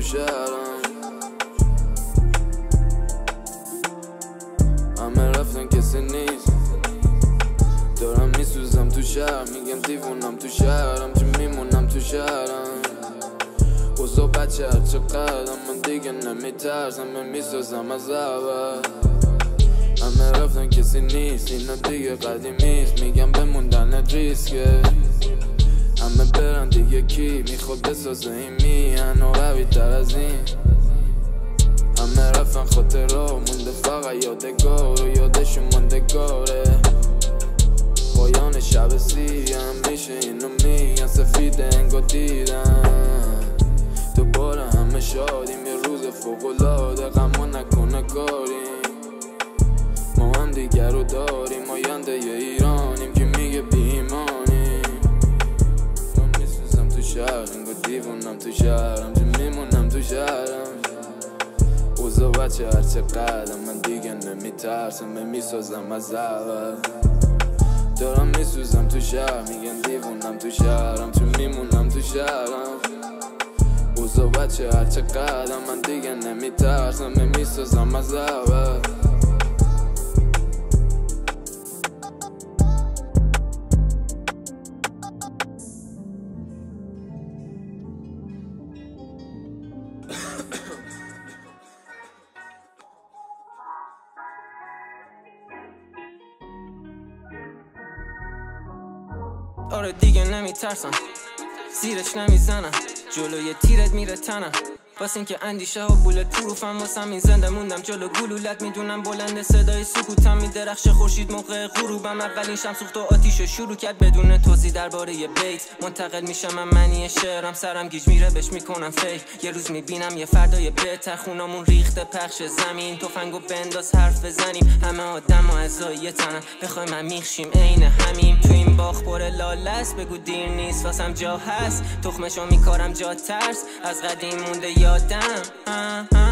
شهرم، همه رفتن کسی نیست. دارم میسوزم تو شهر، میگن دیوونم تو شهرم، چون میمونم تو شهرم. اوزا بچه هرچه قدم من دیگه نمیترسم، من میسازم از اول. همه رفتن کسی نیست، اینا دیگه قدیمیست، میگم بموندن ریسکه. همه برن دیگه کی میخواد بسازه این میهن و قوی تر از این. همه رفتن خاطرها مونده فقط یادگار و یادشون ماندگاره. پایان شب سیام میشه اینو میگن، سفید انگار دیدن. دوباره همه شادیم، یه روز فوق‌العاده، غم نکنه کاریم. ما هم دیگر رو داریم، آینده ی ایرانیم که میگه بیمانیم. من میسوزم تو شهر، انگار دیوونم تو شهرم، چون میمونم تو شهرم. اوزا بچه هرچه قدم من دیگه نمیترسم، من میسازم از اول. دارم میسوزم تو شهر، میگن دیوونم تو شهرم، چون میمونم تو شهرم. اوزا بچه هرچه قدم من دیگه نمیترسم، من میسازم از اول. آره دیگه نمیترسم، زیرش نمیزنم، جلوی تیرت میره تنم. واسه اینکه اندیشه ها بولت پروفم، واسه همین زنده موندم جلو گلولت. میدونم بلند صدای سکوتم میدرخشه خورشید موقع غروبم. اولین شم سوخت و آتیش شروع کرد بدون توضیح درباره یه بیت. منتقل میشم من معنی شعرم، سرم گیج میره بهش میکنم فیک. یه روز میبینم یه فردای بهتر، خونامون ریخته پخش زمین. تفنگو بنداز حرف بزنیم، همه آدم و اعضای یه تنم. بخوای من میخشیم عین همیم، تو این باغ پر لاله است. بگو دیر نیست واسم جا هست، تخمشو میکارم جا ترس. از قدیم مونده یادم